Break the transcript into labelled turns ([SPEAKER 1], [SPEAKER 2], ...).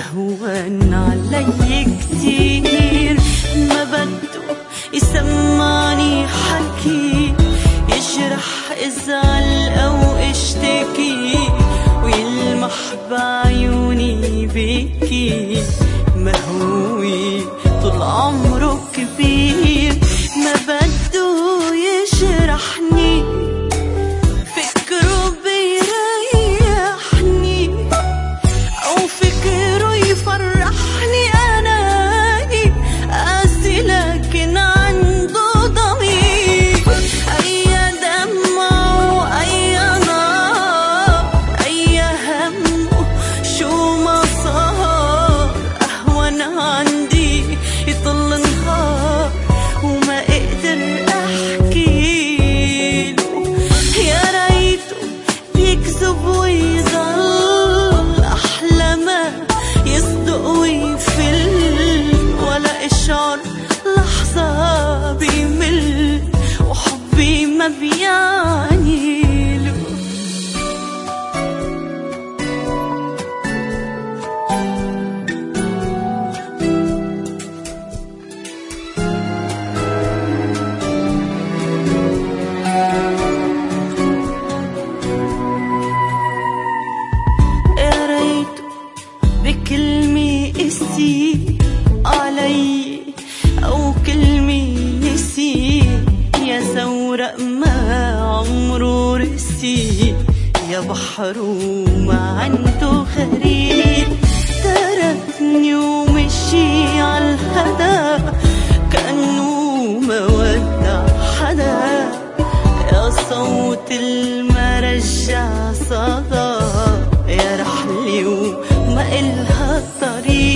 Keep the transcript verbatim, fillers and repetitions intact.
[SPEAKER 1] هون علي كتير، ما بده يسمعني حكي، يجرح ازعل او اشتكي، ويلمح بعيوني بكي. ما هو طول عمره كبير، ما بده يجرحني، فكره بيريحني او فكره يفرحني. اناني قاسي لكن عنده ضمير، اي دمعه اي نار اي همه شو ما صار، اهون عندي يطل نهار وما اقدر احكي له. يا ريته يكذب ويضل، احلى ما يصدق ويفل، ولا اشعر لحظة بيمل، وحبي ما بيعني له. يا ريته بكلمة قسي علي أو كلمة نسي، يا زورق ما عمره رسي، يا بحر وما عنده غريب. تركني ومشي عالهدى كأنه ما ودع حدا، يا صوت الما رجع صدى، يا رحلي وما إلها طريق.